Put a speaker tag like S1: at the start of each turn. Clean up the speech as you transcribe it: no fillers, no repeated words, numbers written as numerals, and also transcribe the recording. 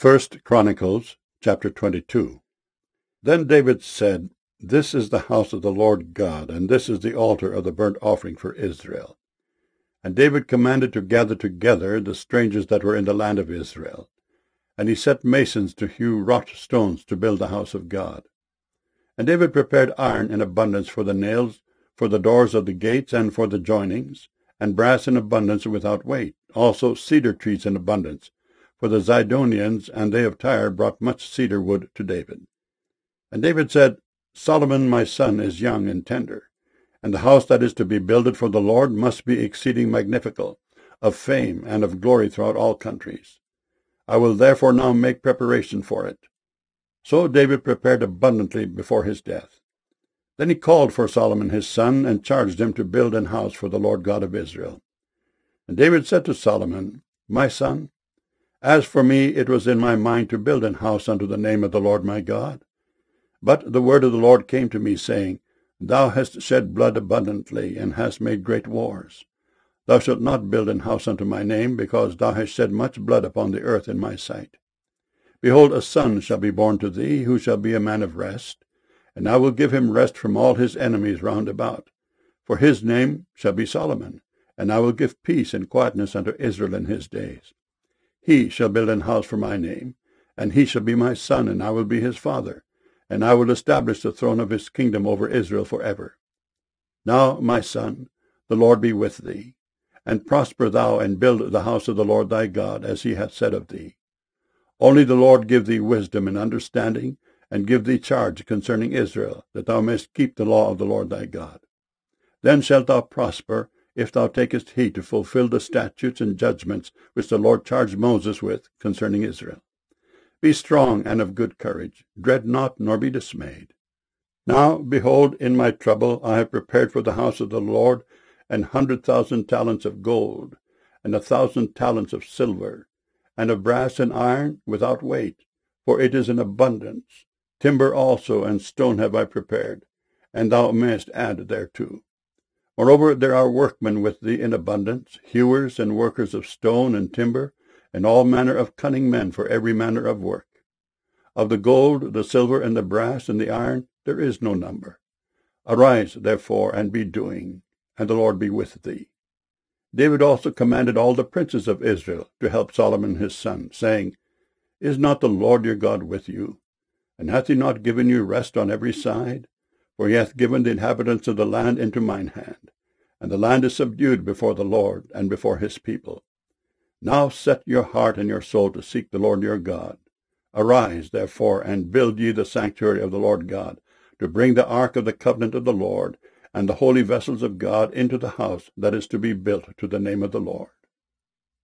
S1: 1 Chronicles chapter 22. Then David said, This is the house of the Lord God, and this is the altar of the burnt offering for Israel. And David commanded to gather together the strangers that were in the land of Israel. And he set masons to hew wrought stones to build the house of God. And David prepared iron in abundance for the nails, for the doors of the gates, and for the joinings, and brass in abundance without weight, also cedar trees in abundance. For the Zidonians and they of Tyre brought much cedar wood to David. And David said, Solomon my son is young and tender, and the house that is to be builded for the Lord must be exceeding magnifical, of fame and of glory throughout all countries. I will therefore now make preparation for it. So David prepared abundantly before his death. Then he called for Solomon his son, and charged him to build an house for the Lord God of Israel. And David said to Solomon, My son, as for me, it was in my mind to build an house unto the name of the Lord my God. But the word of the Lord came to me, saying, Thou hast shed blood abundantly, and hast made great wars. Thou shalt not build an house unto my name, because thou hast shed much blood upon the earth in my sight. Behold, a son shall be born to thee, who shall be a man of rest, and I will give him rest from all his enemies round about. For his name shall be Solomon, and I will give peace and quietness unto Israel in his days. He shall build an house for my name, and he shall be my son, and I will be his father, and I will establish the throne of his kingdom over Israel forever. Now, my son, the Lord be with thee, and prosper thou, and build the house of the Lord thy God, as he hath said of thee. Only the Lord give thee wisdom and understanding, and give thee charge concerning Israel, that thou mayst keep the law of the Lord thy God. Then shalt thou prosper, if thou takest heed to fulfill the statutes and judgments which the Lord charged Moses with concerning Israel. Be strong and of good courage, dread not, nor be dismayed. Now, behold, in my trouble I have prepared for the house of the Lord 100,000 talents of gold, and 1,000 talents of silver, and of brass and iron without weight, for it is in abundance. Timber also and stone have I prepared, and thou mayest add thereto. Moreover, there are workmen with thee in abundance, hewers and workers of stone and timber, and all manner of cunning men for every manner of work. Of the gold, the silver, and the brass, and the iron, there is no number. Arise, therefore, and be doing, and the Lord be with thee. David also commanded all the princes of Israel to help Solomon his son, saying, Is not the Lord your God with you? And hath he not given you rest on every side? For he hath given the inhabitants of the land into mine hand, and the land is subdued before the Lord and before his people. Now set your heart and your soul to seek the Lord your God. Arise, therefore, and build ye the sanctuary of the Lord God, to bring the ark of the covenant of the Lord, and the holy vessels of God into the house that is to be built to the name of the Lord.